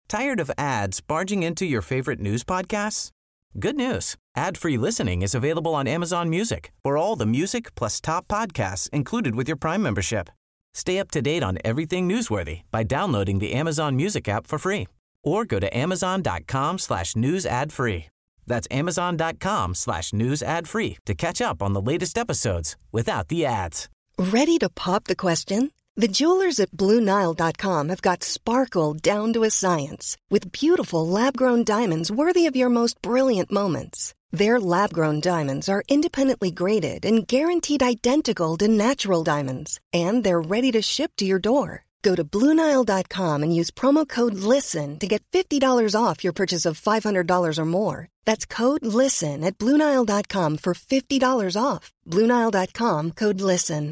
Tired of ads barging into your favorite news podcasts? Good news. Ad-free listening is available on Amazon Music for all the music plus top podcasts included with your Prime membership. Stay up to date on everything newsworthy by downloading the Amazon Music app for free or go to amazon.com/news ad free. That's amazon.com/news ad free to catch up on the latest episodes without the ads. Ready to pop the question? The jewelers at BlueNile.com have got sparkle down to a science with beautiful lab-grown diamonds worthy of your most brilliant moments. Their lab-grown diamonds are independently graded and guaranteed identical to natural diamonds, and they're ready to ship to your door. Go to BlueNile.com and use promo code LISTEN to get $50 off your purchase of $500 or more. That's code LISTEN at BlueNile.com for $50 off. BlueNile.com, code LISTEN.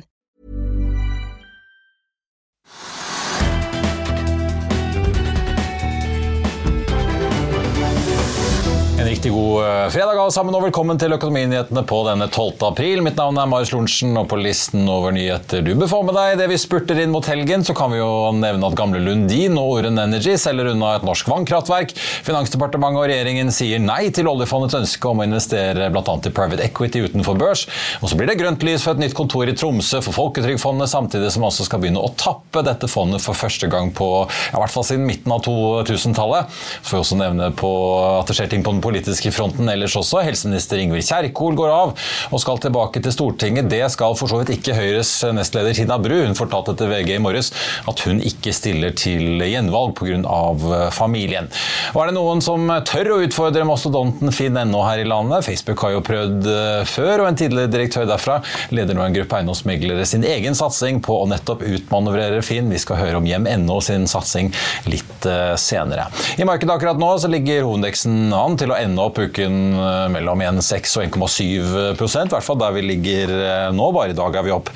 En riktig god fredag alle sammen, og velkommen til Økonominyhetene på denne 12. april. Mitt navn Marius Lorentzen, og på listen over nyheter du bør få med deg det vi spurter inn mot helgen, så kan vi jo nevne at gamle Lundin og Orren Energy selger unna et norsk vannkraftverk. Finansdepartementet og regjeringen sier nei til oljefondets ønske om å investere blant annet i private equity utenfor børs. Og så blir det grønt lys for et nytt kontor i Tromsø for Folketrygdfondet, samtidig som også skal begynne å tappe dette fondet for første gang på, i hvert fall siden midten av 2000-tallet. Så får vi også nevne på at det skjer ting på den politiske fronten ellers også. Helseminister Ingvild Kjerkol går av og skal tilbake til Stortinget. Det skal for så vidt ikke Høyres nestleder Tina Bru. Hun fortalte til VG i morges at hun ikke stiller til gjenvalg på grunn av familien. Og er det noen som tør å utfordre mastodonten Finn.no her i landet? Facebook har jo prøvd før, og en tidligere direktør derfra leder nå en gruppe eiendomsmeglere sin egen satsing på å nettopp utmanøvrere Finn. Vi skal høre om Hjem.no sin satsing litt senere. I markedet akkurat nå så ligger hovedindeksen an til å ende opp uken mellom 1,6 og 1,7%, i hvert fall der vi ligger nå. Bare i dag er vi opp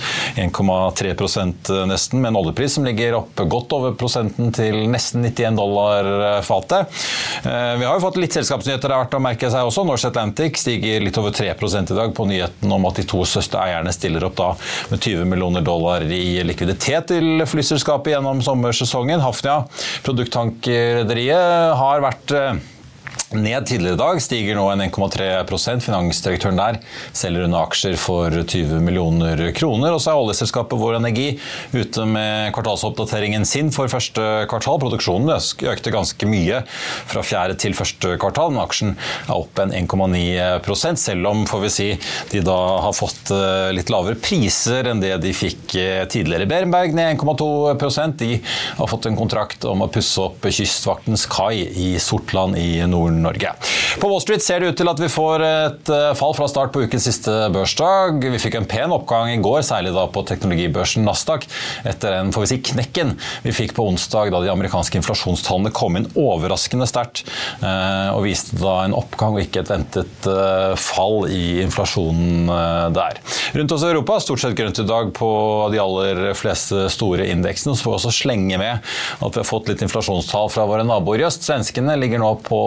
1,3% nesten, med en oljepris som ligger opp godt over prosenten til nesten $91 fatet. Vi har jo fått litt selskapsnyheter det har vært å merke seg også. Norse Atlantic stiger litt over 3% i dag på nyheten om at de to største eierne stiller opp da med $20 millioner i likviditet til flyselskapet gjennom sommersesongen. Hafnia, produkttankrederiet, har vært ned tidligere i dag, stiger nå en 1,3%. Finansdirektøren der selger unna aksjer for 20 millioner kroner. Og så er oljeselskapet Vår Energi ute med kvartalsoppdateringen sin for første kvartal. Produksjonen økte ganske mye fra fjerde til første kvartal, men aksjen er opp en 1,9%, selv om, får vi si, de da har fått litt lavere priser enn det de fikk tidligere. Berenberg ned 1,2%. De har fått en kontrakt om å pusse opp kystvaktens kai i Sortland i Nord-Norge. På Wall Street ser det ut til at vi får et fall fra start på ukens siste børsdag. Vi fikk en pen oppgang i går, særlig da på teknologibørsen Nasdaq, etter en, får vi si, knekken vi fikk på onsdag da de amerikanske inflasjonstallene kom inn overraskende sterkt, og viste da en oppgang og ikke et ventet fall i inflasjonen der. Rundt oss i Europa, stort sett grønt i dag på de aller fleste store indeksene, så får vi også slenge med at vi har fått litt inflasjonstall fra våre naboer i øst. Svenskene ligger nå på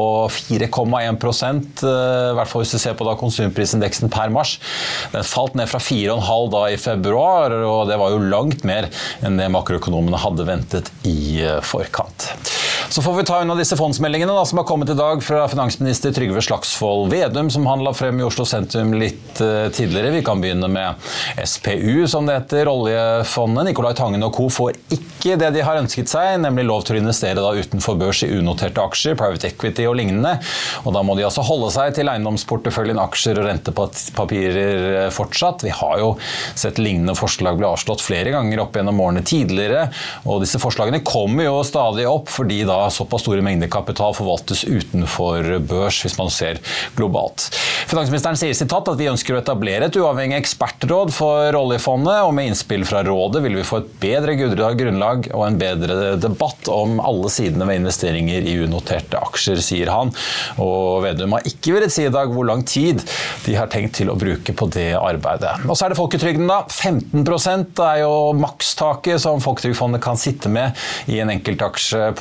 4,1%, i hvert fall hvis vi ser på da konsumprisindeksen per mars. Den falt ned fra 4,5 da i februar, og det var jo langt mer enn det makroøkonomene hadde ventet i forkant. Så får vi ta unna disse fondsmeldingene da, som har kommet i dag fra finansminister Trygve Slagsvold Vedum, som han la frem i Oslo Sentrum litt tidligere. Vi kan begynne med SPU, som det heter, oljefondet. Nicolai Tangen og Co. får ikke det de har ønsket seg, nemlig lov til å investere da utenfor børs i unoterte aksjer, private equity og lignende. Og da må de altså holde seg til eiendomsporteføljen aksjer og rentepapirer fortsatt. Vi har jo sett lignende forslag bli avslått flere ganger opp gjennom årene tidligere, og disse forslagene kommer jo stadig opp fordi da såpass store mengder kapital forvaltes utenfor børs hvis man ser globalt. Finansministeren sier sitat at vi ønsker å etablere et uavhengig ekspertråd for oljefondet, og med innspill fra rådet vil vi få et bedre grunnlag og en bedre debatt om alle sidene ved investeringer i unoterte aksjer, sier han. Og Vedum har ikke villet si i dag hvor lang tid de har tenkt til å bruke på det arbeidet. Og så er det folketrygden da. 15% er jo makstaket som Folketrygdfondet kan sitte med i en enkeltaksje på Oslo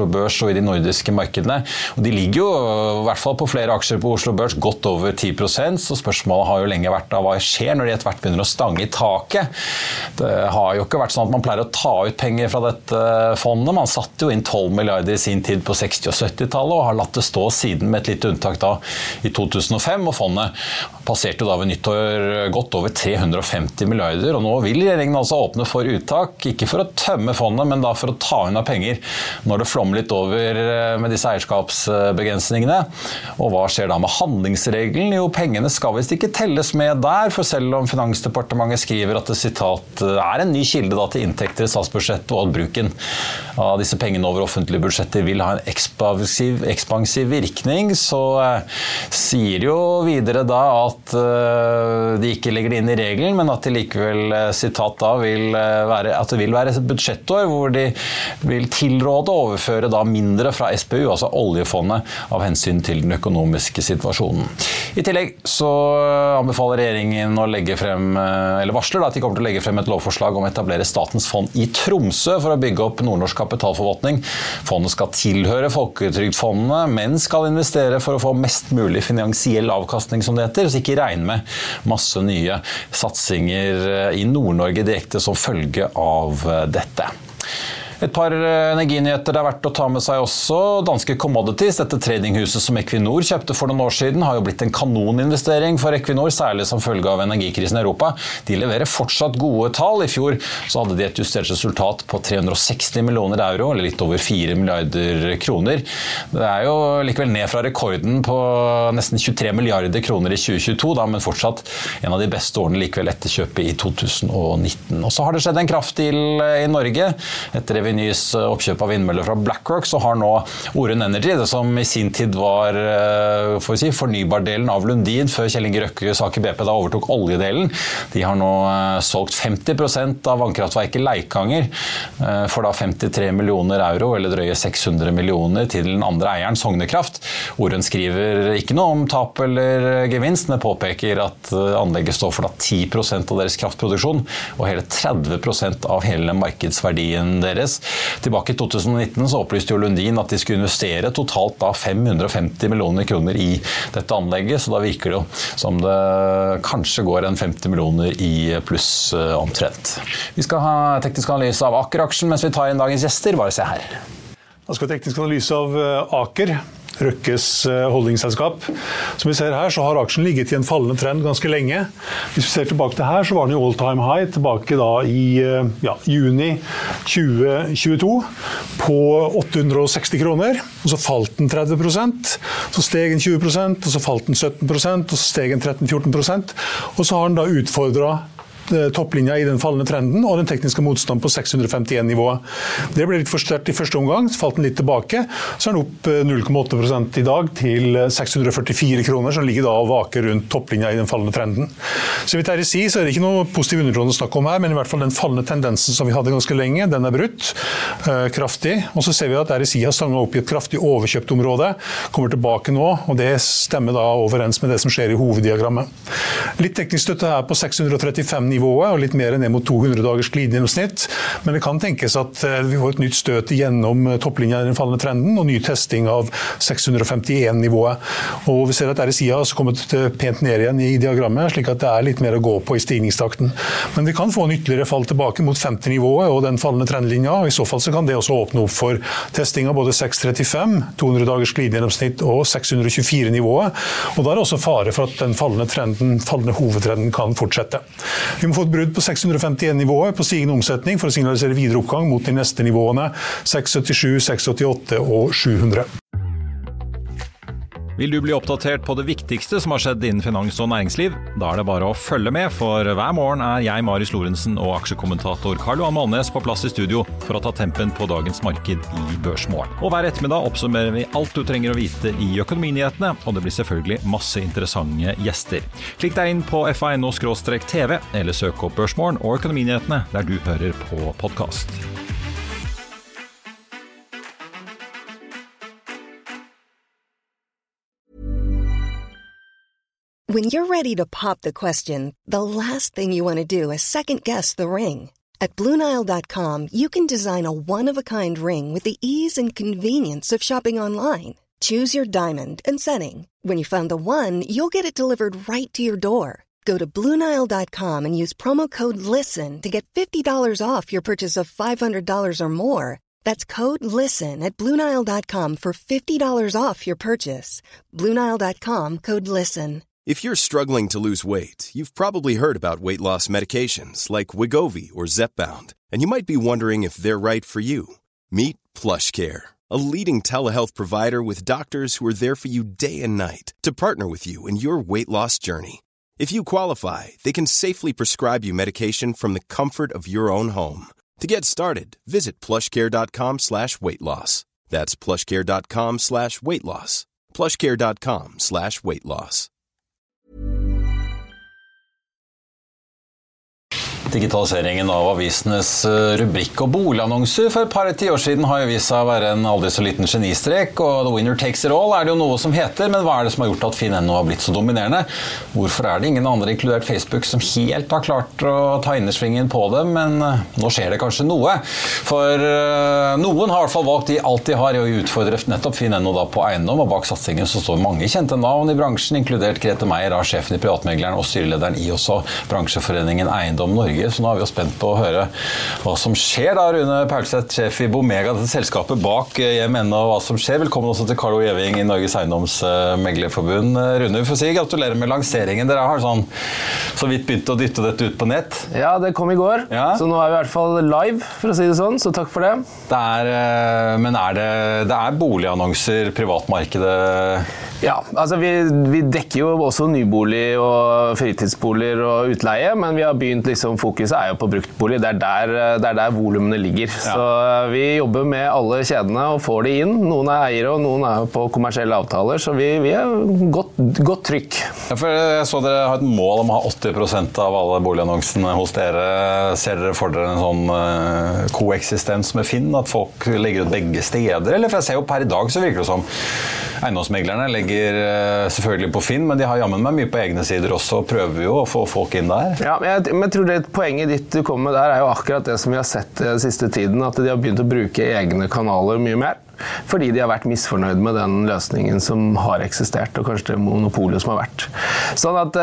Oslo Børs og i de nordiske markedene. Og de ligger jo I hvert fall på flere aksjer på Oslo Børs godt over 10%, så spørsmålet har jo lenge vært hva skjer når de etter hvert begynner å stange I taket. Det har jo ikke vært sånn at man pleier å ta ut penger fra dette fondet. Man satte jo inn 12 milliarder I sin tid på 60- og 70-tallet og har latt det stå siden med et litt unntak da I 2005, og fondet passerte da ved nyttår godt over 350 milliarder, og nå vil regjeringen altså åpne for uttak, ikke for å tømme fondet, men da for å ta unna penger når det flommer litt over med disse eierskapsbegrensningene. Og hva skjer da med handlingsregelen? Jo, pengene skal visst ikke telles med der, for selv om Finansdepartementet skriver at det sitat en ny kilde da til inntekter I statsbudsjettet, og at bruken av disse pengene over offentlige budsjetter vil ha en ekspansiv virkning, så sier jo videre da at de ikke legger det inn I regelen, men at de likevel, sitat da, at det vil være et budsjettår hvor de vil tilråde å overføre da mindre fra SPU, altså oljefondet, av hensyn til den økonomiske situasjonen. I tillegg så anbefaler regjeringen å legge frem, eller varsler da, at de kommer til å legge frem et lovforslag om å etablere statens fond I Tromsø for å bygge opp nordnorsk kapitalforvaltning. Fondet skal tilhøre Folketrygdfondene, men skal investere for å få mest mulig finansiell avkastning, som det heter, så ikke regne med masse nye satsinger I Nord-Norge direkte som følge av dette. Et par energinyheter det verdt å ta med seg også. Danske Commodities, dette tradinghuset som Equinor kjøpte for noen år siden, har jo blitt en kanoninvestering for Equinor, særlig som følge av energikrisen I Europa. De leverer fortsatt gode tall. I fjor så hadde de et justert resultat på 360 millioner euro, eller litt over 4 milliarder kroner. Det jo likevel ned fra rekorden på nesten 23 milliarder kroner I 2022, da, men fortsatt en av de beste årene likevel etter kjøpet I 2019. Og så har det skjedd en kraftdeal I Norge. Etter Nys oppkjøp av vindmøller fra BlackRock, så har nå Orun Energy, det som I sin tid var fornybardelen av Lundin, før Kjell Inge Røkkes Aker BP da overtok oljedelen. De har nå solgt 50% av vannkraftverket Leikanger for da 53 millioner euro, eller drøye 600 millioner til den andre eieren, Sognekraft. Orun skriver ikke noe om tap eller gevinst, men påpeker at anlegget står for da 10% av deres kraftproduksjon, og hele 30% av hele markedsverdien deres. Tilbake I 2019 så opplyste jo Lundin at de skulle investere totalt da 550 millioner kroner I dette anlegget, så da virker det jo som det kanskje går en 50 millioner I pluss omtrent. Vi skal ha teknisk analyse av Aker-aksjen mens vi tar inn dagens gjester. Bare se her. Da skal teknisk analyse av Aker, Røkkes holdningsselskap. Som vi ser her, så har aksjen ligget I en fallende trend ganske lenge. Hvis vi ser tilbake til her, så var den I all-time high tilbake da I juni 2022 på 860 kroner, og så falt den 30%, så steg den 20%, og så falt den 17%, og så steg den 13-14%, og så har den da utfordret topplinja I den fallende trenden og den tekniske motstand på 651-nivået. Det ble litt for sterkt I første omgang, så falt den litt tilbake, så den opp 0,8% I dag til 644 kroner, som ligger da og vaker rundt topplinja I den fallende trenden. Så vidt RSI, så det ikke noe positiv undertråd å snakke om her, men I hvert fall den fallende tendensen som vi hadde ganske lenge, den brutt kraftig, og så ser vi at RSI har stanget opp I et kraftig overkjøpt område, kommer tilbake nå, og det stemmer da overens med det som skjer I hoveddiagrammet. Litt teknisk støtte her på 635 nivået, og litt mer ned mot 200 dagers glidegjennomsnitt, men det kan tenkes at vi får et nytt støt gjennom topplinja I den fallende trenden, og ny testing av 651-nivået. Og vi ser at RSI har kommet pent ned igjen I diagrammet, slik at det litt mer å gå på I stigningstakten. Men vi kan få en ytterligere fall tilbake mot 50-nivået og den fallende trendlinja, og I så fall så kan det også åpne opp for testing av både 635, 200 dagers glidegjennomsnitt og 624-nivået, og da det også fare for at den fallende hovedtrenden kan fortsette. Vi må få et brudd på 651-nivået på stigende omsetning for å signalisere videre oppgang mot de neste nivåene 677, 688 og 700. Vil du bli oppdatert på det viktigste som har skjedd innen finans og næringsliv? Da det bare å følge med, for hver morgen jeg, Marius Lorentzen og aksjekommentator Karl Johan Malnes på plass I studio for å ta tempen på dagens marked I Børsmorgen. Og hver ettermiddag oppsummerer vi alt du trenger å vite I økonominyhetene, og det blir selvfølgelig masse interessante gjester. Klikk deg inn på FA.no/TV, eller søk opp Børsmorgen og økonominyhetene der du hører på podcast. When you're ready to pop the question, the last thing you want to do is second-guess the ring. At BlueNile.com, you can design a one-of-a-kind ring with the ease and convenience of shopping online. Choose your diamond and setting. When you find the one, you'll get it delivered right to your door. Go to BlueNile.com and use promo code LISTEN to get $50 off your purchase of $500 or more. That's code LISTEN at BlueNile.com for $50 off your purchase. BlueNile.com, code LISTEN. If you're struggling to lose weight, you've probably heard about weight loss medications like Wegovy or Zepbound, and you might be wondering if they're right for you. Meet PlushCare, a leading telehealth provider with doctors who are there for you day and night to partner with you in your weight loss journey. If you qualify, they can safely prescribe you medication from the comfort of your own home. To get started, visit plushcare.com/weightloss. That's plushcare.com/weightloss. plushcare.com/weightloss. Digitaliseringen av avisenes rubrik og boligannonser for et par 10 år siden har jo vist seg å være en aldri så liten genistrek, og the winner takes it all er det jo noe som heter, men hva er det som har gjort at Finn.no har blitt så dominerende? Hvorfor er det ingen andre, inkludert Facebook, som helt har klart å ta innersvingen på det, men nå skjer det kanskje noe? For noen har i hvert fall valgt de alt de har i å utfordre nettopp Finn.no da på eiendom, og bak satsingen så står mange kjente navn i bransjen, inkludert Grete Meier, sjefen i Privatmegleren og styrelederen i også bransjeforeningen Eiendom Norge. Så nå har vi jo spent på å høre hva som skjer da, Rune Paulseth, sjef i Bomega, dette selskapet bak JMN, og hva som skjer. Velkommen også til Carlo Gjeving i Norges Eiendomsmeglerforbund. Rune, vi får si gratulerer med lanseringen. Dere har så vidt begynt å dytte dette ut på nett. Ja, det kom i går, så nå er vi i hvert fall live, for å si det sånn, så takk for det. Men det er boligannonser, privatmarkedet? Ja, altså vi dekker jo også nybolig og fritidsboliger og utleie, men vi har begynt fokuset er jo på bruktbolig, det er der volumene ligger. Ja. Så vi jobber med alle kjedene og får de inn. Noen er eiere og noen er på kommersielle avtaler, så vi er godt trykk. Ja, for jeg så dere har et mål om å ha 80% av alle boligannonsene hos dere. Ser dere for dere en sånn koeksistens med Finn, at folk legger ut begge steder? Eller for jeg ser jo per i dag så virker det som eiendomsmeglerne legger selvfølgelig på Finn, men de har jammen med mye på egne sider også, og prøver jo å få folk inn der. Ja, men jeg tror det poenget ditt du kommer med der er jo akkurat det som vi har sett den siste tiden, at de har begynt å bruke egne kanaler mye mer. Fordi de har vært misfornøyd med den løsningen som har eksistert, og kanskje det monopolet som har vært. Sånn at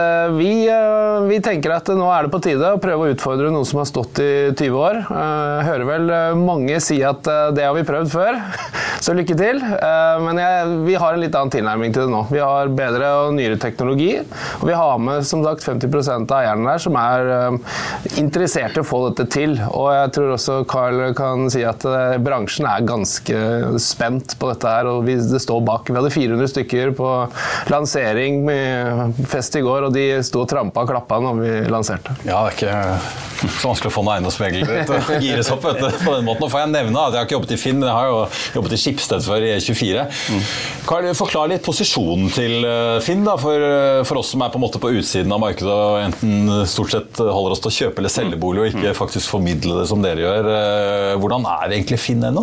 vi tenker at nå er det på tide å prøve å utfordre noe som har stått i 20 år. Jeg hører vel mange si at det har vi prøvd før, så lykke til. Men vi har en litt annen tilnærming til det nå. Vi har bedre og nyere teknologi, og vi har med som sagt 50% av eierne der som er interessert i å få dette til. Og jeg tror også Carl kan si at bransjen er ganske spent på dette her, og det står bak. Vi hadde 400 stykker på lansering med fest i går, og de stod og trampa og klappa når vi lanserte. Ja, det er ikke så vanskelig å få noen eiendomsmeglere til å gires opp på den måten. Nå får jeg nevne at jeg har ikke jobbet i Finn, men jeg har jo jobbet i Schibsted for E24. Carl, forklar litt posisjonen til Finn da, for oss som er på en måte på utsiden av markedet, og enten stort sett holder oss til å kjøpe eller selge bolig, og ikke faktisk formidle det som dere gjør. Hvordan er egentlig Finn ennå?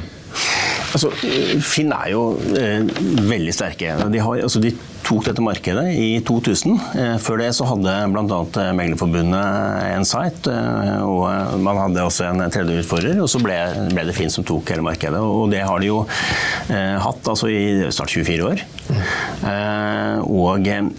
Altså, Finn er jo veldig sterke. De tok dette markedet i 2000. Før det så hadde blant annet Meglerforbundet en site, og man hadde også en tredje utfordrer, og så ble det Finn som tok hele markedet. Og det har de jo hatt altså, i snart 24 år. Og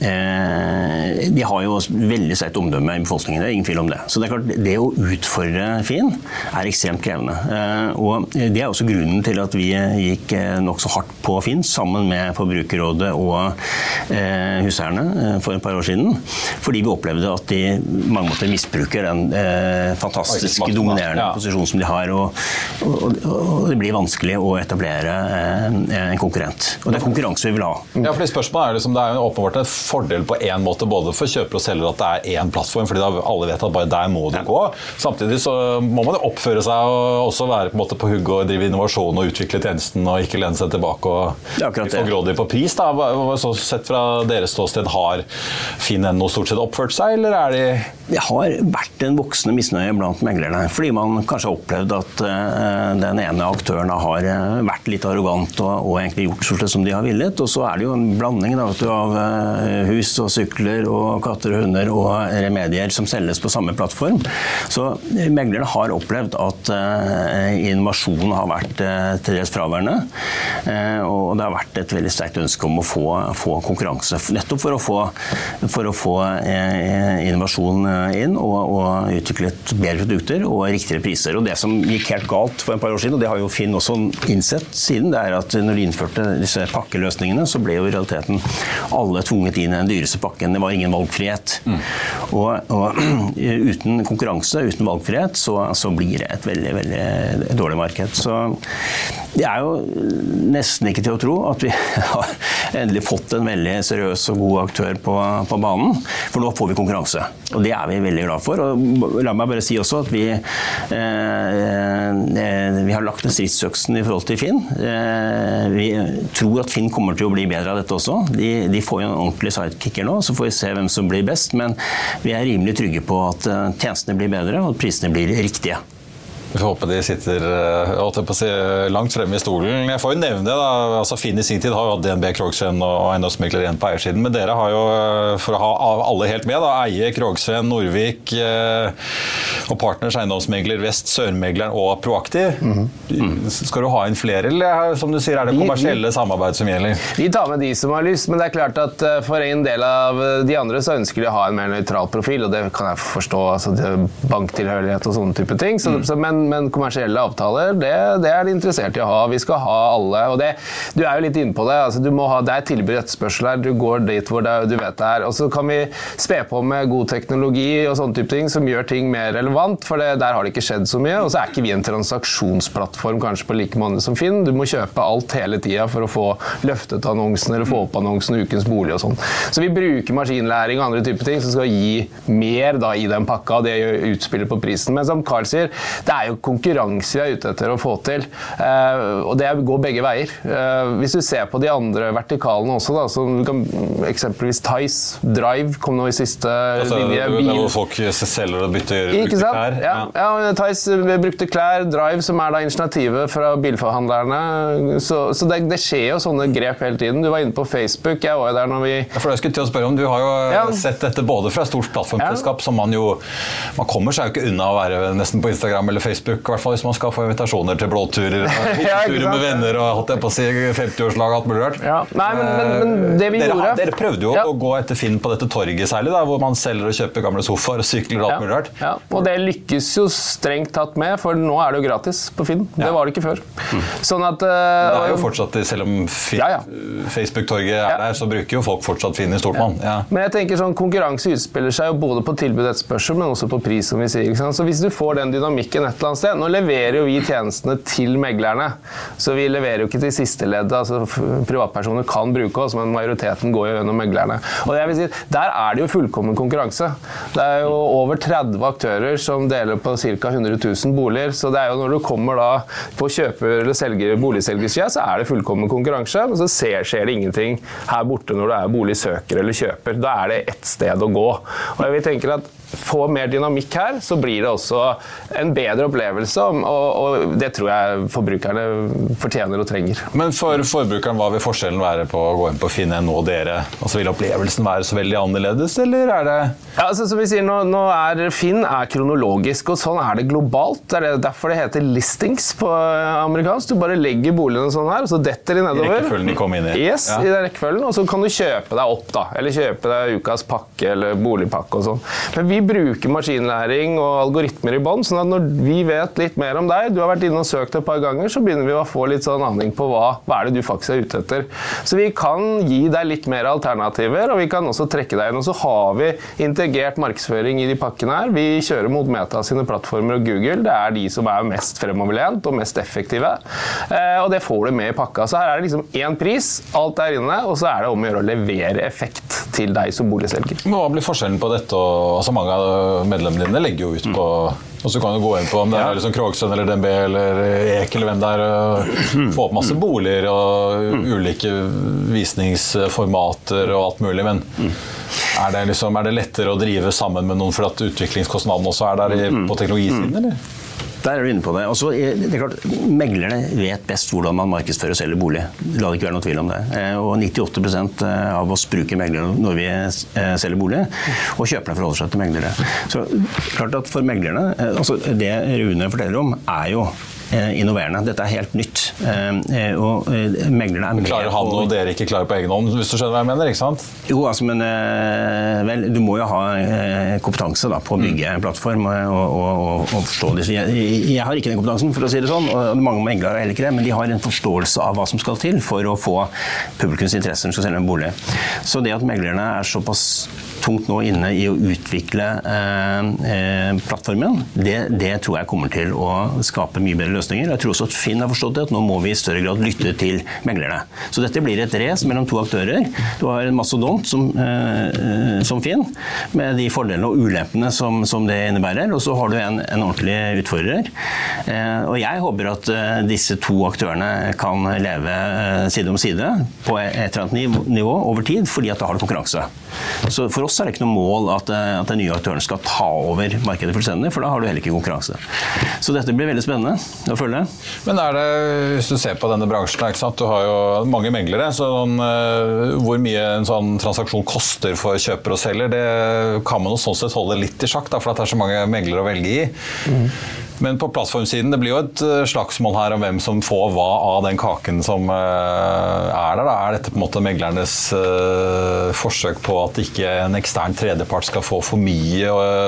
de har jo veldig sterkt omdømme i befolkningen, det er ingen tvil om det. Så det er klart, det å utfordre Finn er ekstremt krevende. Og det er også grunnen til at vi gikk nok så hardt på Finn, sammen med Forbrukerrådet og huseierne for et par år siden, fordi vi opplevde at de mange måter misbruker den fantastiske, dominerende posisjonen som de har, og det blir vanskelig å etablere en konkurrent. Og det er konkurranse vi vil ha. Ja, fordi spørsmålet er det er jo åpenbart en fordel på en måte, både for kjøper og selger, at det er en plattform, fordi alle vet at bare der må du gå. Samtidig så må man jo oppføre seg og også være på en måte på hugg og drive innovasjon og utvikle tjenesten og ikke lene seg tilbake og få grådig på pris. Da. Så sett fra deres ståsted, har Finn.no stort sett oppført seg, eller er de... Det har vært en voksende misnøye blant meglerne, fordi man kanskje har opplevd at den ene aktøren har vært litt arrogant og egentlig gjort stort sett som de har villet, og så er det jo blanding da, av hus og sykler og katter og hunder og remedier som selges på samme plattform. Så meglerne har opplevd at innovasjonen har vært til dels fraværende, og det har vært et veldig sterkt ønske om å få konkurranse, nettopp for å få innovasjon inn og utviklet bedre produkter og riktigere priser. Og det som gikk helt galt for en par år siden, og det har jo Finn også innsett siden, det er at når de innførte disse pakkeløsningene, så ble jo i realiteten alle tvunget inn i den dyreste pakken. Det var ingen valgfrihet. Og uten konkurranse, uten valgfrihet, så blir det et veldig, veldig dårlig marked. Så det er jo nesten ikke til å tro at vi har endelig fått en veldig seriøs og god aktør på banen, for nå får vi konkurranse. Og det er vi veldig glad for. Og la meg bare si også at vi har lagt en stridsøksen i forhold til Finn. Vi tror at Finn kommer til å bli bedre av dette også. De får jo en ordentlig sidekicker nå, så får vi se hvem som blir best, men vi er rimelig trygge på at tjenestene blir bedre og prisene blir riktige. Vi får håpe de sitter langt fremme i stolen. Jeg får jo nevne det da, altså Finn i sin tid har jo DNB, Krogsvenn og eiendomsmegler igjen på eiersiden, men dere har jo, for å ha alle helt med, da, Eie, Krogsvenn, Norvik og Partners, eiendomsmegler, Vest, Sørmegleren og Proaktiv. Skal du ha inn flere, eller som du sier, er det kommersielle samarbeid som gjelder? Vi tar med de som har lyst, men det er klart at for en del av de andre så ønsker de å ha en mer nøytral profil, og det kan jeg forstå, altså banktilhørighet og sånne type ting, men kommersielle avtaler, det er de interessert i å ha. Vi skal ha alle, og du er jo litt inne på det, altså det er tilbud etterspørsel her, du går dit hvor du vet det er, og så kan vi spe på med god teknologi og sånne type ting som gjør ting mer relevant, for der har det ikke skjedd så mye, og så er ikke vi en transaksjonsplattform kanskje på like måte som Finn. Du må kjøpe alt hele tiden for å få løftet annonsen, eller få opp annonsen, ukens bolig og sånn. Så vi bruker maskinlæring og andre type ting som skal gi mer da i den pakka, og det utspiller på prisen. Men som Carl sier, det er jo konkurranse vi er ute etter å få til, og det går begge veier. Hvis du ser på de andre vertikalene også, da, som du kan, eksempelvis Tice, Drive kom nå i siste linje. Hvor folk selger og bytter klær. Ja, Tice brukte klær, Drive som er da initiativet fra bilforhandlerne, så det skjer jo sånne grep hele tiden. Du var inne på Facebook, jeg var jo der når vi... Ja, for jeg skulle til å spørre om, du har jo sett dette både fra stort plattformselskap, som man kommer seg jo ikke unna å være nesten på Instagram eller Facebook, i hvert fall hvis man skal få invitasjoner til blåturer, turer med venner og hatt det på å si 50-årslag og alt mulig rart. Nei, men det vi gjorde... Dere prøvde jo å gå etter Finn på dette torget særlig, da, hvor man selger og kjøper gamle sofaer og sykler og alt mulig rart. Ja, og det lykkes jo strengt tatt med, for nå er det jo gratis på Finn. Det var det ikke før. Sånn at... Det er jo fortsatt, selv om Facebook-torget er der, så bruker jo folk fortsatt Finn i stort mann. Men jeg tenker sånn, konkurranse utspiller seg jo både på tilbud etterspørsel, men også på pris, som vi sier. Ikke sant? Så hvis du får den dynamikken et eller annet sted, nå leverer jo vi tjenestene til meglerne, så vi leverer jo ikke til siste leddet, altså privatpersoner kan bruke oss, men majoriteten går jo gjennom meglerne. Og jeg vil si, der er det jo fullkommen konkurranse. Det er jo over 30 aktører som deler på ca. 100 000 boliger, så det er jo når du kommer da på kjøper- eller boligselgersiden, så er det fullkommen konkurranse, men så skjer det ingenting her borte når du er boligsøker eller kjøper. Da er det ett sted å gå. Og jeg vil tenke at få mer dynamikk her, så blir det også en bedre opplevelse, og det tror jeg forbrukerne fortjener og trenger. Men for forbrukeren, hva vil forskjellen være på å gå inn på Finn enn nå dere? Altså, vil opplevelsen være så veldig annerledes, eller er det... Ja, altså, som vi sier, nå Finn er kronologisk, og sånn er det globalt. Det er derfor det heter listings på amerikansk. Du bare legger boligene sånn her, og så detter de nedover. I rekkefølgen de kom inn i. Yes, i den rekkefølgen, og så kan du kjøpe deg opp da, eller kjøpe deg ukas pakke, eller boligpakke og sånn. Men vi bruker maskinlæring og algoritmer i bånd, sånn at når vi vet litt mer om deg, du har vært inne og søkt et par ganger, så begynner vi å få litt sånn aning på hva er det du faktisk er ute etter. Så vi kan gi deg litt mer alternativer, og vi kan også trekke deg inn, og så har vi integrert markedsføring i de pakkene her. Vi kjører mot Meta sine plattformer og Google, det er de som er mest fremoverlent og mest effektive, og det får du med i pakka. Så her er det liksom en pris, alt der inne, og så er det om å gjøre å levere effekt til deg som boligselger. Hva blir forskjellen på dette? Altså mange av medlemmene dine legger jo ut på, og så kan du gå inn på om det er liksom Krogsvenn eller DNB eller Ek eller hvem det er, få opp masse boliger og ulike visningsformater og alt mulig, men er det lettere å drive sammen med noen for at utviklingskostnaden også er der på teknologisiden, eller? Der du inne på det. Også, det klart, meglerne vet best hvordan man markedsfører og selger bolig. La det ikke være noe tvil om det. Og 98% av oss bruker meglere når vi selger bolig, og kjøperne forholder seg til meglere. Så klart at for meglerne, altså det Rune forteller om, jo innoverende. Dette helt nytt. Og meglerne med klarer han og dere ikke klarer på egen hånd, hvis du skjønner hva jeg mener, ikke sant? Jo, altså, men vel, du må jo ha kompetanse da, på å bygge en plattform og forstå det. Jeg har ikke den kompetansen, for å si det sånn, og mange meglere har heller ikke det, men de har en forståelse av hva som skal til for å få publikums interesse når de skal selge en bolig. Så det at meglerne såpass tungt nå inne i å utvikle plattformen, det tror jeg kommer til å skape mye bedre løsninger. Jeg tror også at Finn har forstått det, at nå må vi i større grad lytte til meglerne. Så dette blir et race mellom to aktører. Du har en mastodont som Finn, med de fordelene og ulempene som det innebærer, og så har du en ordentlig utfordrer. Og jeg håper at disse to aktørene kan leve side om side på et eller annet nivå over tid, fordi at da har det konkurranse. Så for oss det ikke noe mål at den nye aktøren skal ta over markedet fullstendig, for da har du heller ikke konkurranse. Så dette blir veldig spennende å følge. Men det, hvis du ser på denne bransjen, ikke sant? Du har jo mange meglere, så hvor mye en sånn transaksjon koster for kjøper og selger, det kan man jo sånn sett holde litt i sjakk, da, for det så mange meglere å velge i. Men på plattformsiden, det blir jo et slagsmål her om hvem som får hva av den kaken som der. Da. Dette på en måte meglernes forsøk på at ikke en ekstern tredjepart skal få for mye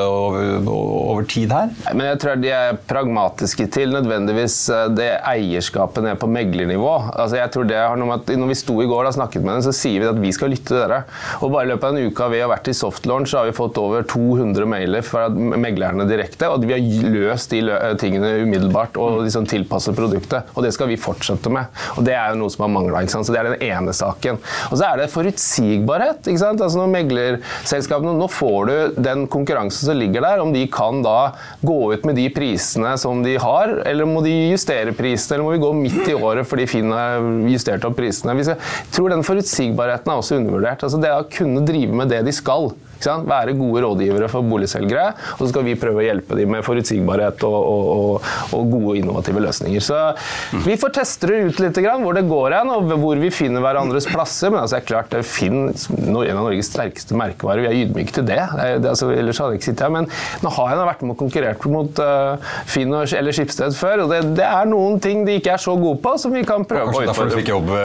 over tid her? Men jeg tror de pragmatiske til nødvendigvis det eierskapet ned på meglernivå. Altså jeg tror det har noe med at når vi sto i går og snakket med dem, så sier vi at vi skal lytte til dere. Og bare i løpet av en uke vi har vært i soft launch, så har vi fått over 200 mailer fra meglerne direkte, og vi har løst de tingene umiddelbart og liksom tilpasset produktet, og det skal vi fortsette med. Og det jo noe som har manglet, ikke sant? Så det den ene saken. Og så det forutsigbarhet, ikke sant? Altså når meglerselskapene, nå får du den konkurransen som ligger der, om de kan da gå ut med de prisene som de har, eller må de justere prisene, eller må vi gå midt i året fordi Finn har justert opp prisene. Jeg tror den forutsigbarheten også undervurdert. Altså det å kunne drive med det de skal, være gode rådgivere for boligselgere, og så skal vi prøve å hjelpe dem med forutsigbarhet og gode innovative løsninger. Så vi får teste det ut litt grann, hvor det går hen, og hvor vi finner hverandres plasser, men altså klart det Finn en av Norges sterkeste merkevarer, vi ydmyke til det, altså, ellers hadde jeg ikke sittet her, men nå har jeg vært med og konkurrert mot Finn eller Schibsted før, og det noen ting de ikke så gode på, som vi kan prøve å utfordre. Derfor du fikk jobb.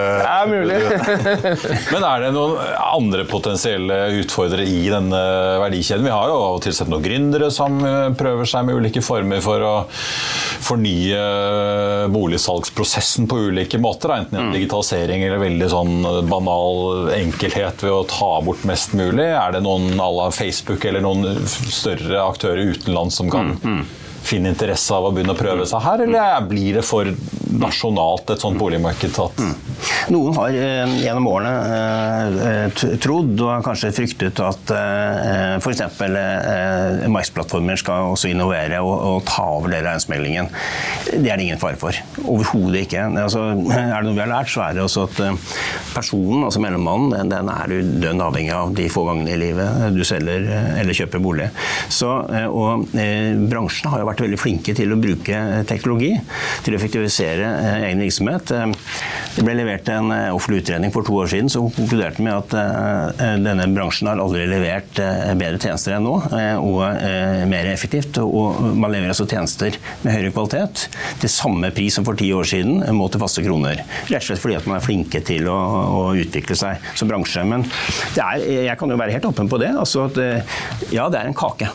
Mulig. Men det noen andre potensielle utfordrere i den verdikjeden? Vi har jo av og til sett noen gründere som prøver seg med ulike former for å fornye boligsalgsprosessen på ulike måter, enten en digitalisering eller veldig sånn banal enkelhet ved å ta bort mest mulig. Det noen à la Facebook eller noen større aktører utenlands som kan finne interesse av å begynne å prøve seg her, eller blir det for nasjonalt et sånt boligmarked tatt? Noen har gjennom årene trodd og kanskje fryktet at for eksempel markedsplattformer skal også innovere og ta over det eiendomsmeglingen. Det det ingen fare for. Overhodet ikke. Altså, det noe vi har lært, så det også at personen, altså mellommannen, den du dønn avhengig av de få gangene i livet du selger eller kjøper bolig. Så, og bransjen har jo vært veldig flinke til å bruke teknologi til å effektivisere egen virksomhet. Det ble levert en offentlig utredning for 2 år siden som konkluderte med at denne bransjen har aldri levert bedre tjenester enn nå, og mer effektivt, og man leverer altså tjenester med høyere kvalitet til samme pris som for 10 år siden, målt til faste kroner. Rett og slett fordi at man er flinke til å utvikle seg som bransje. Men det jeg kan jo være helt åpen på det, altså at ja, det en kake.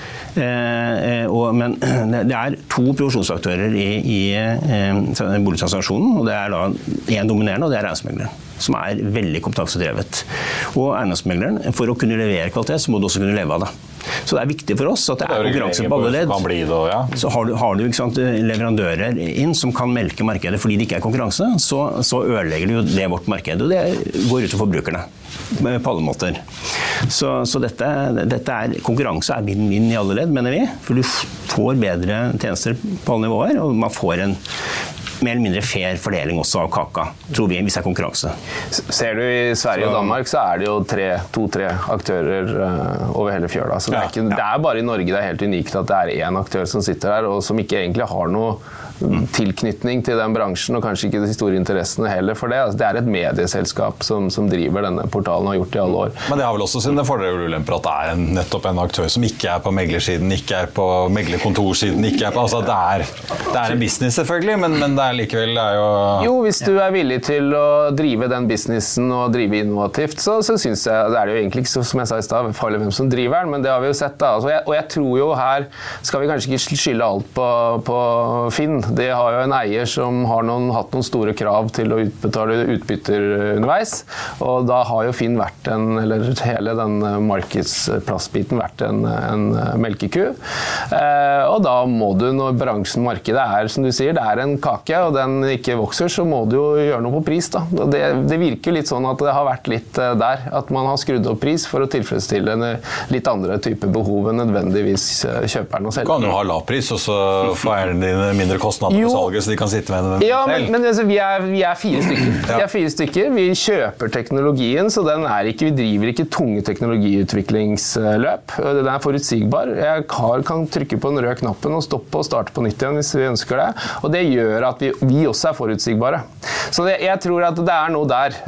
Men det 2 produksjonsaktører i boligtransaksjonen, og det da en dominerende, og det eiendomsmegleren, som veldig kompetansedrevet. Og eiendomsmegleren, for å kunne levere kvalitet, så må du også kunne leve av det. Så det viktig for oss at det konkurranse på alle ledd. Så har du ikke sant, leverandører inn som kan melke markedet fordi det ikke konkurranse, så ødelegger du det vårt marked, og det går ut til forbrukerne på alle måter. Så dette konkurranse min i alle ledd, mener vi, for du får bedre tjenester på alle nivåer, og man får mer eller mindre fair fordeling også av kaka, tror vi, hvis det konkurranse. Ser du i Sverige og Danmark, så det jo 2-3 aktører over hele fjøla. Så det bare i Norge det helt unikt at det en aktør som sitter der, og som ikke egentlig har noe tilknytning til den bransjen, og kanskje ikke de store interessene heller for det. Altså, det et medieselskap som driver denne portalen og har gjort det i alle år. Men det har vel også sine fordeler og ulemper at det nettopp en aktør som ikke på meglersiden, ikke på meglerkontorsiden, ikke på, altså det en business selvfølgelig, men det likevel jo... Jo, hvis du villig til å drive den businessen og drive innovativt, så synes jeg, det jo egentlig ikke som jeg sa i sted, farlig hvem som driver den, men det har vi jo sett da. Altså, og jeg tror jo her skal vi kanskje ikke skylde alt på Finn. Det har jo en eier som har hatt noen store krav til å utbetale utbytter underveis, og da har jo Finn vært eller hele den markedsplassbiten vært en melkeku. Og da må du, når bransjen, markedet som du sier, det en kake, og den ikke vokser, så må du jo gjøre noe på pris da. Og det virker litt sånn at det har vært litt der, at man har skrudd opp pris for å tilfredsstille litt andre typer behov enn nødvendigvis kjøperen og selv. Du kan jo ha lav pris, og så får eierne dine mindre kostnader på salget, så de kan sitte med den selv. Men altså, vi 4 stykker. Vi 4 stykker. Vi kjøper teknologien, så vi driver ikke tunge teknologiutviklingsløp. Den forutsigbar. Jeg kan trykke på den røde knappen og stoppe og starte på nytt igjen hvis vi ønsker det. Og det gjør at vi også forutsigbare. Så jeg tror at det noe der.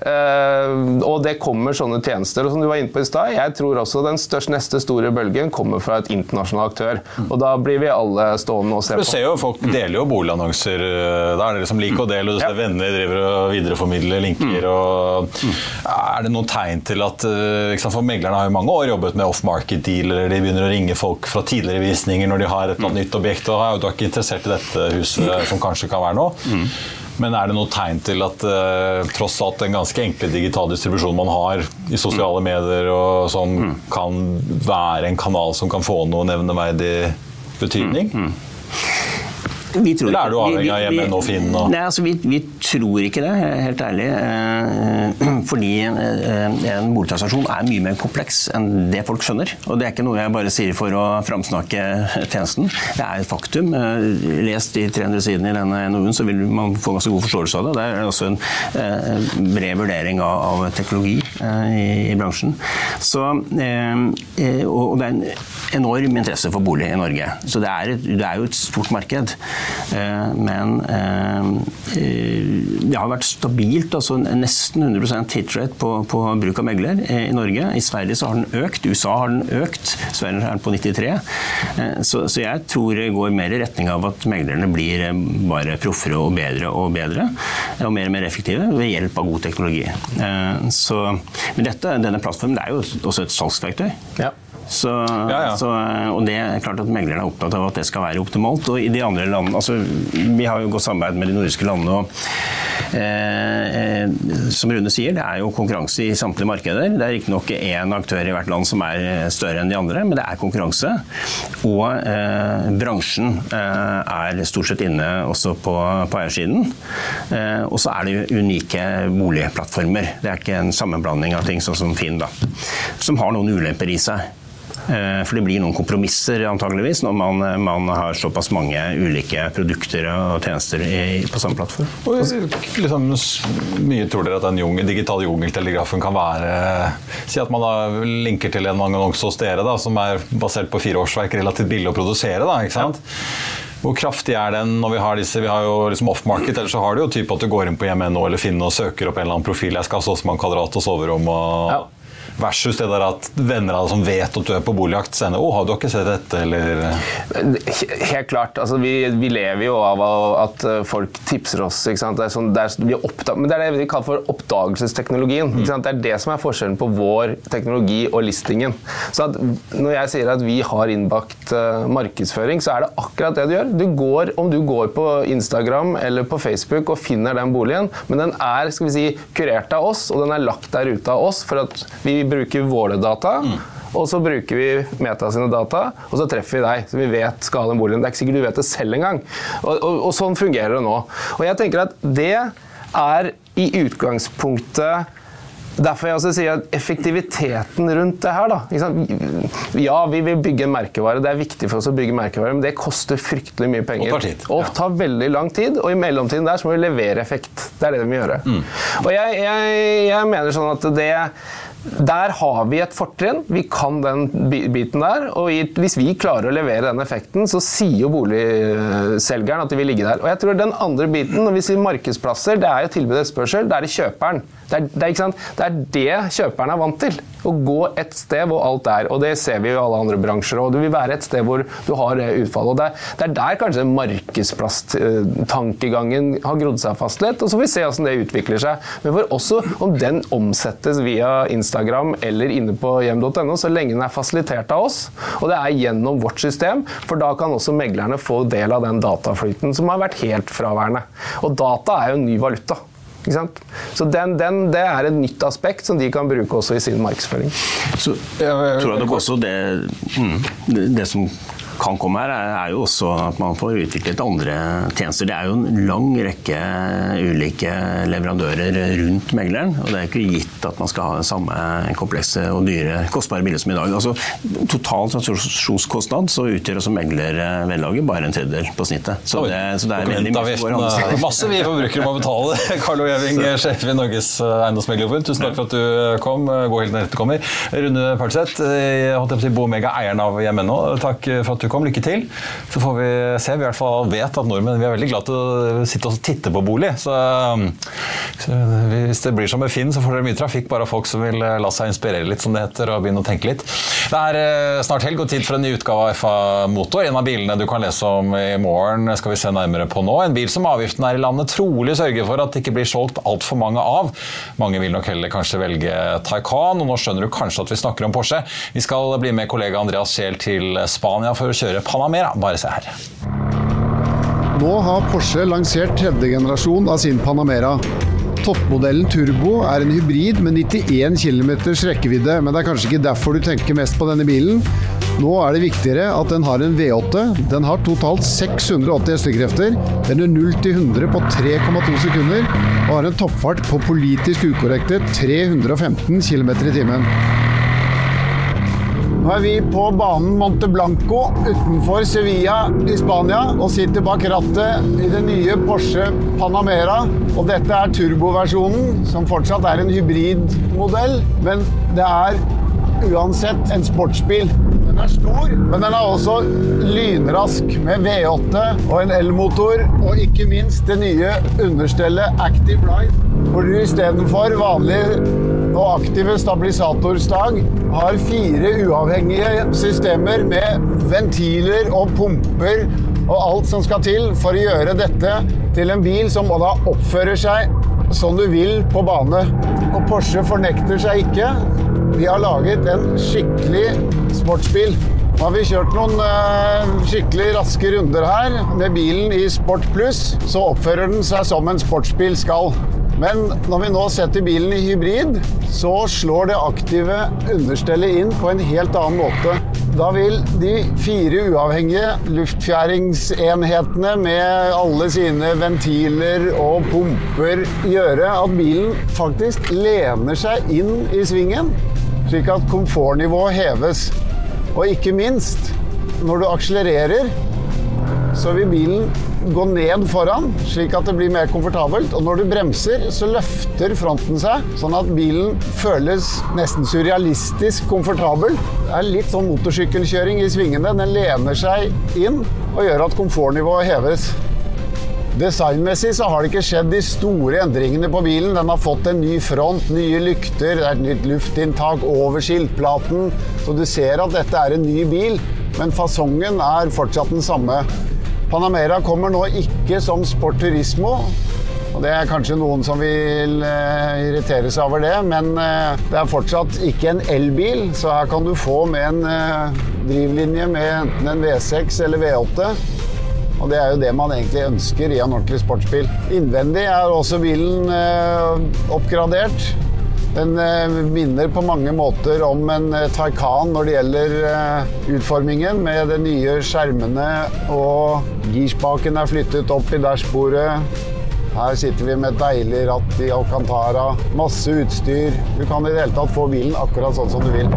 Og det kommer sånne tjenester. Og som du var inne på i sted, jeg tror også den neste store bølgen kommer fra et internasjonal aktør. Og da blir vi alle stående og se på. Du ser jo, folk deler jo boligannonser, da det liksom like å dele, og du ser venner driver og videreformidler linker, og det noen tegn til at, for meglerne har jo mange år jobbet med off-market dealer, de begynner å ringe folk fra tidligere visninger når de har et nytt objekt, og du ikke interessert i dette huset som kanskje kan være noe. Men det noe tegn til at tross alt den ganske enkle digital distribusjon man har i sosiale medier og sånn, kan være en kanal som kan få noe nevneverdig betydning? Eller du avhengig av hjemme og Finn? Nei, altså vi tror ikke det, helt ærlig. Fordi en boligtransaksjon mye mer kompleks enn det folk skjønner. Og det ikke noe jeg bare sier for å framsnakke tjenesten. Det et faktum. Lest de 300 sidene i denne NOU-en, så vil man få ganske god forståelse av det. Det også en bred vurdering av teknologi i bransjen. Så, og det en enorm interesse for bolig i Norge. Så det jo et stort marked. Men det har vært stabilt, altså nesten 100% hit rate på bruk av megler i Norge. I Sverige så har den økt, USA har den økt, Sverige den på 93. Så jeg tror det går mer i retning av at meglerne blir bare proffere og bedre, og mer effektive ved hjelp av god teknologi. Men denne plattformen det jo også et salgsverktøy. Ja. Og det klart at meglerne opptatt av at det skal være optimalt, og i de andre landene, altså vi har jo gått samarbeid med de nordiske landene, og som Rune sier, det jo konkurranse i samtlige markeder. Det ikke nok en aktør i hvert land som større enn de andre, men det konkurranse, og bransjen stort sett inne også på eiersiden, og så det unike boligplattformer. Det ikke en sammenblanding av ting sånn som Finn da, som har noen ulemper i seg. For det blir noen kompromisser antageligvis når man har såpass mange ulike produkter og tjenester på samme plattform. Og liksom, mye tror dere at den digitale jungeltelegrafen kan være, si at man da linker til en annonse hos dere da, som basert på 4 årsverk relativt billig å produsere da, ikke sant? Hvor kraftig den når vi har jo liksom off-market, eller så har du jo typ at du går inn på hjemme.no eller Finn og søker opp en eller annen profil, jeg skal ha så mange kvadrat og soverom og... Versus det der at venner av deg som vet at du på boligjakt sender, har du ikke sett dette, eller? Helt klart, altså vi lever jo av at folk tipser oss, ikke sant? Det sånn, men det det vi kaller for oppdagelsesteknologien, ikke sant? Det det som forskjellen på vår teknologi og listingen. Så at når jeg sier at vi har innbakt markedsføring, så det akkurat det du gjør. Om du går på Instagram eller på Facebook og finner den boligen, men den skal vi si, kurert av oss, og den lagt der ute av oss, for at vi bruker våre data, og så bruker vi Meta sine data, og så treffer vi deg, så vi vet skal ha den boligen. Det ikke sikkert du vet det selv engang. Og sånn fungerer det nå. Og jeg tenker at det i utgangspunktet Derfor jeg også sier at effektiviteten rundt det her, da. Ja, vi vil bygge en merkevare. Det er viktig for oss å bygge merkevare, men det koster fryktelig mye penger. Og tar veldig lang tid, og i mellomtiden der så må vi levere effekt. Det er det vi må gjøre. Og jeg mener sånn at der har vi et fortrinn, vi kan den biten der, og hvis vi klarer å levere den effekten, så sier jo boligselgeren at de vil ligge der. Og jeg tror den andre biten, når vi sier markedsplasser, det er jo tilbud og etterspørsel, det er det kjøperen. Ikke sant? Det er det kjøperen er vant til, å gå et sted hvor alt er, og det ser vi jo i alle andre bransjer, og det vil være et sted hvor du har utfall, og det er der kanskje markedsplass-tankegangen har grodd seg fast litt, og så får vi se hvordan det utvikler seg. Men for også om den omsettes via Instagram eller inne på hjem.no, så lenge den er fasilitert av oss, og det er gjennom vårt system, for da kan også meglerne få del av den dataflyten som har vært helt fraværende. Og data er jo en ny valuta. Ikke sant? Så det er et nytt aspekt som de kan bruke også i sin markedsføring. Så tror jeg nok også det som kan komme her er jo også at man får utviklet andre tjenester. Det er jo en lang rekke ulike leverandører rundt megleren, og det er ikke gitt at man skal ha den samme komplekse og dyre, kostbare bilder som i dag. Altså, total transaksjonskostnad så utgjør også meglervedlaget bare en tredjedel på snittet. Så det er veldig masse vi forbrukere må betale. Carlo Gjeving, sjef i Norges Eiendomsmeglerforbund, tusen takk for at du kom. God helg når du kommer. Rune Partseth, holdt jeg på å si Bomega, eieren av Hjem.no. Takk for at du kom, lykke til. Så får vi se, vi i hvert fall vet at nordmenn, vi er veldig glad til å sitte og titte på bolig, så hvis det blir som med Finn, så får dere mye trafikk, bare folk som vil la seg inspirere litt, som det heter, og begynne å tenke litt. Det er snart helg og tid for en ny utgave av FA Motor. En av bilene du kan lese om i morgen skal vi se nærmere på nå. En bil som avgiften her i landet trolig sørger for at det ikke blir solgt alt for mange av. Mange vil nok heller kanskje velge Taycan, og nå skjønner du kanskje at vi snakker om Porsche. Vi skal bli med kollega Andreas Scheel til Spania for å kjøre Panamera. Bare se her. Nå har Porsche lansert tredje generasjon av sin Panamera. Toppmodellen Turbo er en hybrid med 91 km rekkevidde, men det er kanskje ikke derfor du tenker mest på denne bilen. Nå er det viktigere at den har en V8. Den har totalt 680 hestekrefter. Den er 0-100 på 3,2 sekunder og har en toppfart på politisk ukorrekte 315 km i timen. Nå er vi på banen Monte Blanco utenfor Sevilla i Spania og sitter bak rattet i den nye Porsche Panamera. Og dette er turboversjonen, som fortsatt er en hybridmodell, men det er uansett en sportsbil. Den er stor, men den er også lynrask med V8 og en elmotor, og ikke minst det nye understellet Active Ride, hvor du i stedet for vanlige og aktive stabilisatorslag har 4 uavhengige systemer med ventiler og pumper og alt som skal til for å gjøre dette til en bil som da oppfører seg som du vil på bane. Og Porsche fornekter seg ikke. Vi har laget en skikkelig sportsbil. Nå har vi kjørt noen skikkelig raske runder her. Med bilen i Sport Plus så oppfører den seg som en sportsbil skal. Men når vi nå setter bilen i hybrid, så slår det aktive understellet inn på en helt annen måte. Da vil de 4 uavhengige luftfjæringsenhetene med alle sine ventiler og pumper gjøre at bilen faktisk lener seg inn i svingen, slik at komfortnivået heves. Og ikke minst, når du akselererer, så vil bilen gå ned foran, slik at det blir mer komfortabelt. Og når du bremser, så løfter fronten seg, sånn at bilen føles nesten surrealistisk komfortabel. Det er litt sånn motorsykkelkjøring i svingene. Den lener seg inn og gjør at komfortnivået heves. Designmessig så har det ikke skjedd de store endringene på bilen. Den har fått en ny front, nye lykter, det er et nytt luftinntak over skiltplaten, så du ser at dette er en ny bil, men fasongen er fortsatt den samme. Panamera kommer nå ikke som Sport Turismo, og det er kanskje noen som vil irritere seg over det, men det er fortsatt ikke en elbil, så her kan du få med en drivlinje med enten en V6 eller V8, og det er jo det man egentlig ønsker i en ordentlig sportsbil. Innvendig er også bilen oppgradert. Den minner på mange måter om en Taycan når det gjelder utformingen, med de nye skjermene, og girspaken er flyttet opp i dashbordet. Her sitter vi med et deilig ratt i Alcantara, masse utstyr. Du kan i det hele tatt få bilen akkurat sånn som du vil.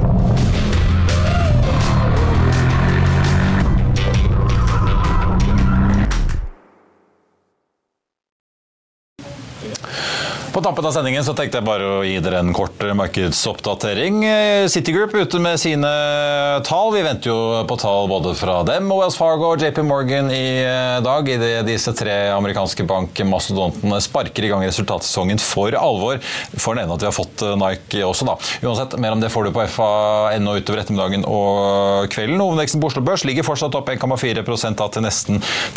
På tappen av sendingen så tenkte jeg bare å gi dere en kort markedsoppdatering. Citigroup ute med sine tall. Vi venter jo på tall både fra dem og Wells Fargo og JP Morgan i dag. I det disse tre amerikanske bankmastodontene sparker i gang resultatsesongen for alvor. For den ene at vi har fått Nike også da. Uansett, mer om det får du på FA.no utover ettermiddagen og kvelden. Hovedveksten på Oslo Børs ligger fortsatt opp 1,4% da, til nesten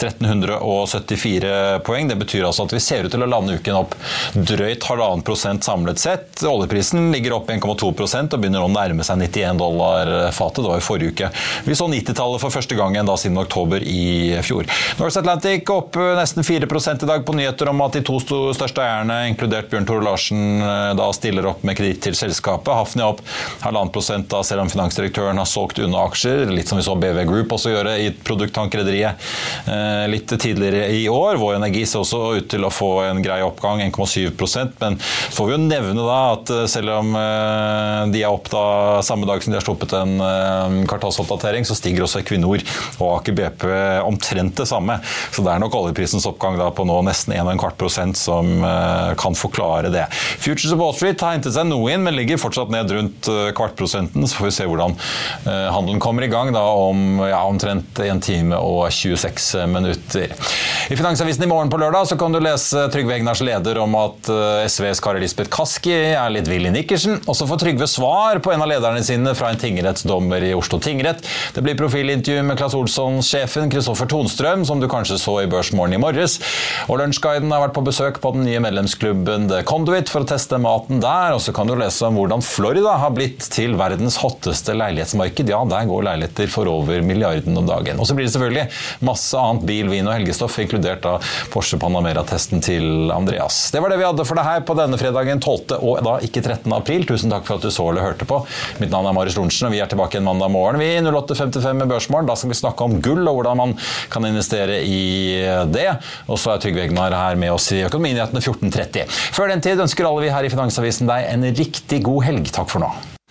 1374 poeng. Det betyr altså at vi ser ut til å lande uken opp drøyt 1,5% samlet sett. Oljeprisen ligger opp 1,2% og begynner å nærme seg $91 fatet. Det var i forrige uke. Vi så 90-tallet for første gangen da siden oktober i fjor. North Atlantic opp nesten 4% i dag på nyheter om at de to største eierne, inkludert Bjørn Tore Larsen, da stiller opp med kreditt til selskapet. Hafnia opp 1,5% da, selv om finansdirektøren har solgt unna aksjer, litt som vi så BW Group også gjøre i produkttankrederiet litt tidligere i år. Vår Energi ser også ut til å få en grei oppgang, 1,7%. Men så får vi jo nevne da at selv om de er opp da samme dag som de har sluppet en kvartalsoppdatering, så stiger også Equinor og Aker BP omtrent det samme. Så det er nok oljeprisens oppgang da på nå nesten 1,25% som kan forklare det. Futures of Wall Street har hentet seg noe inn, men ligger fortsatt ned rundt 0,25%. Så får vi se hvordan handelen kommer i gang da om omtrent 1 time og 26 minutter. I Finansavisen i morgen på lørdag så kan du lese Trygve Hegnars leder om at SVs Kari Lisbeth Kaski er litt vill i nikkersen, og så får Trygve svar på en av lederne sine fra en tingrettsdommer i Oslo tingrett. Det blir profilintervju med Claes Olsson-sjefen Kristoffer Tonstrøm, som du kanskje så i Børsmorgen i morges. Og Lunsjguiden har vært på besøk på den nye medlemsklubben The Conduit for å teste maten der, og så kan du lese om hvordan Florida har blitt til verdens hotteste leilighetsmarked. Ja, der går leiligheter for over milliarden om dagen. Og så blir det selvfølgelig masse annet bil, vin og helgestoff, inkludert da Porsche Panamera-testen til Andreas. Det var det vi hadde for deg her på denne fredagen 12. og da ikke 13. april. Tusen takk for at du så eller hørte på. Mitt navn er Marius Lorentzen, og vi er tilbake en mandag morgen. Vi 08.55 med Børsmorgen. Da skal vi snakke om gull og hvordan man kan investere i det. Og så er Trygve Hegnar her med oss i Økonominyhetene 14.30. Før den tid ønsker alle vi her i Finansavisen deg en riktig god helg. Takk for nå.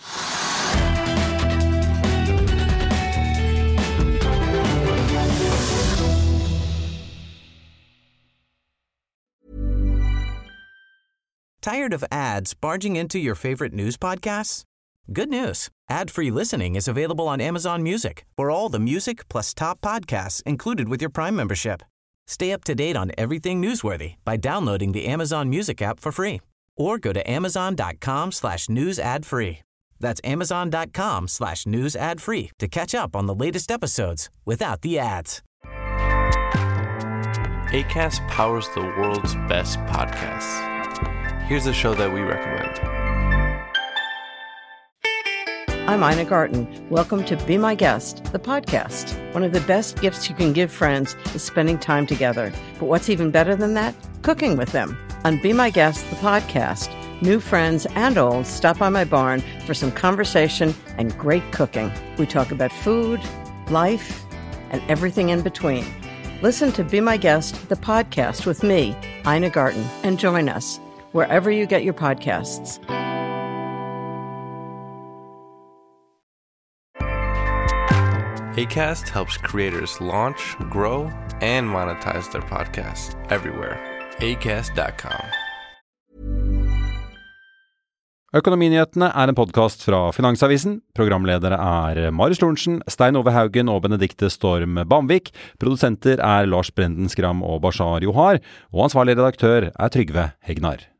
Tired of ads barging into your favorite news podcasts? Good news. Ad-free listening is available on Amazon Music for all the music plus top podcasts included with your Prime membership. Stay up to date on everything newsworthy by downloading the Amazon Music app for free or go to amazon.com/news ad free. That's amazon.com/news ad free to catch up on the latest episodes without the ads. Acast powers the world's best podcasts. Here's a show that we recommend. I'm Ina Garten. Welcome to Be My Guest, the podcast. One of the best gifts you can give friends is spending time together. But what's even better than that? Cooking with them. On Be My Guest, the podcast, new friends and old stop by my barn for some conversation and great cooking. We talk about food, life, and everything in between. Listen to Be My Guest, the podcast with me, Ina Garten, and join us wherever you get your podcasts. Acast helps creators launch, grow, and monetize their podcasts everywhere. Acast.com. Økonominyhetene er en podcast fra Finansavisen. Programledere er Marius Lorentzen, Stein Ove Haugen og Benedikte Storm Bamvik. Produsenter er Lars Brenden Skram og Bashar Johar. Og ansvarlig redaktør er Trygve Hegnar.